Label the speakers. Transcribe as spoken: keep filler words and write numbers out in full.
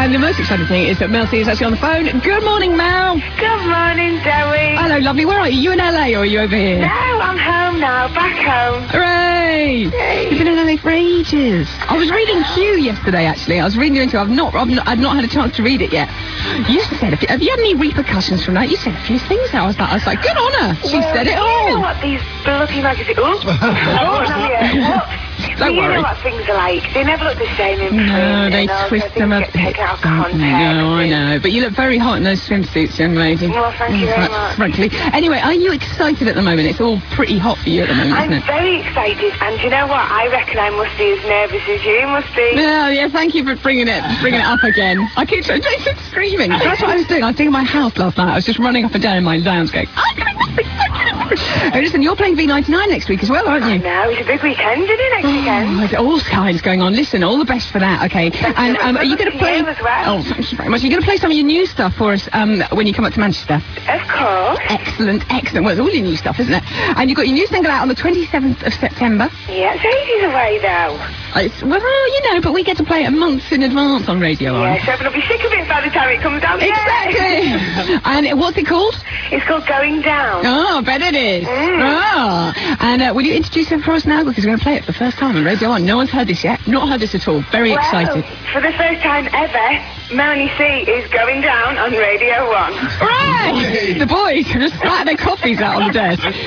Speaker 1: And the most exciting thing is that Mel C is actually on the phone. Good morning, Mel.
Speaker 2: Good morning, Zoe.
Speaker 1: Hello, lovely. Where are you? You in L A or are you over here?
Speaker 2: No, I'm home now. Back home.
Speaker 1: Hooray!
Speaker 2: Yay.
Speaker 1: You've been in L A for ages. I was reading Q yesterday, actually. I was reading your interview. I've not, I've not, I've not had a chance to read it yet. You said, a few, have you had any repercussions from that? You said a few things. I was like, I was like, good on her. She
Speaker 2: well,
Speaker 1: said it
Speaker 2: you
Speaker 1: all.
Speaker 2: You know what these bloody magazines... Oh, oh, no, yeah.
Speaker 1: Don't
Speaker 2: you
Speaker 1: worry.
Speaker 2: know what things are like. They never look the same in print.
Speaker 1: No, they
Speaker 2: and
Speaker 1: twist
Speaker 2: so
Speaker 1: them a
Speaker 2: get
Speaker 1: bit.
Speaker 2: taken out of context.
Speaker 1: No, I know. But you look very hot in those swimsuits, young lady.
Speaker 2: Well, thank you very much.
Speaker 1: Frankly. Anyway, are you excited at the moment? It's all pretty hot for you at the moment,
Speaker 2: I'm
Speaker 1: isn't it?
Speaker 2: very excited, and you know what? I reckon I must be as nervous as you must be.
Speaker 1: Yeah, yeah, thank you for bringing it bringing it up again. I keep Jason's screaming. That's what I was doing. I was doing my house last night. I was just running up and down in my lounge going, I'm doing nothing, I'm doing nothing. Oh, listen, you're playing V ninety-nine next week as well, aren't you?
Speaker 2: No, it's a big weekend, isn't it, next weekend?
Speaker 1: Oh, there's all kinds going on. Listen, all the best for that, okay?
Speaker 2: Thank
Speaker 1: and
Speaker 2: you.
Speaker 1: um, are you going to play...
Speaker 2: You as well.
Speaker 1: Oh, thank you very much. Are you going to play some of your new stuff for us um, when you come up to Manchester?
Speaker 2: Of course.
Speaker 1: Excellent, excellent. Well, it's all your new stuff, isn't it? And you've got your new single out on the twenty-seventh of September.
Speaker 2: Yeah, it's ages away, though.
Speaker 1: It's, well, you know, but we get to play it months in advance on Radio
Speaker 2: Yeah,
Speaker 1: On.
Speaker 2: so everyone will be sick of it by the time it comes out.
Speaker 1: Exactly. And what's it called?
Speaker 2: It's called Going Down.
Speaker 1: Oh, I bet it is.
Speaker 2: Mm.
Speaker 1: Oh. And uh, will you introduce it for us now? Because we're going to play it for the first time on Radio On. No one's heard this yet. Not heard this at all. Very
Speaker 2: well,
Speaker 1: excited.
Speaker 2: For the first time ever, Melanie C is Going Down on Radio One.
Speaker 1: Hooray! The boys have just spat their coffees out on the desk.